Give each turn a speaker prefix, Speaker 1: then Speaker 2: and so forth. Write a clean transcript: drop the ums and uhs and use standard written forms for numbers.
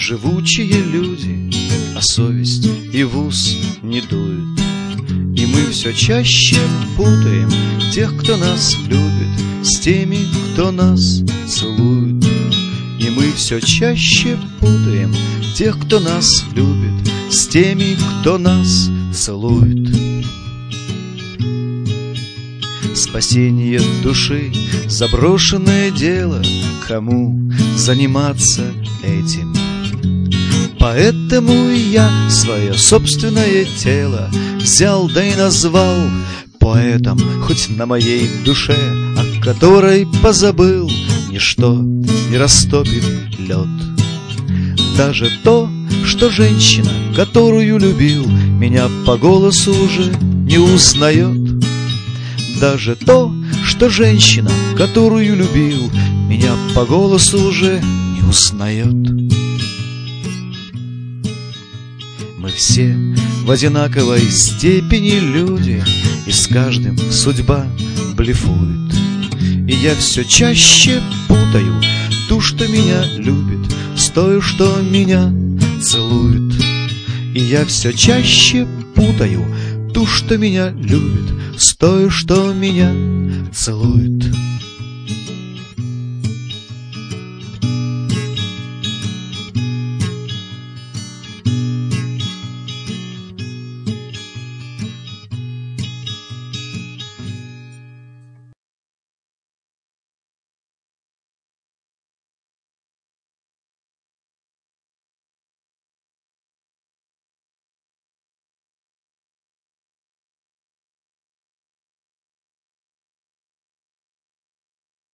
Speaker 1: живучие люди, а совесть и в ус не дует. И мы все чаще путаем тех, кто нас любит, с теми, кто нас целует. И мы все чаще путаем тех, кто нас любит, с теми, кто нас целует. Спасение души — заброшенное дело, кому заниматься этим? Поэтому я свое собственное тело взял, да и назвал поэтом, хоть на моей душе, о которой позабыл, ничто не растопит лед. Даже то, что женщина, которую любил, меня по голосу уже не узнает. Даже то, что женщина, которую любил, меня по голосу уже не узнает. Мы все в одинаковой степени люди, и с каждым судьба блефует. И я все чаще путаю ту, что меня любит, с той, что меня целует. И я все чаще путаю ту, что меня любит, с той, что меня целует.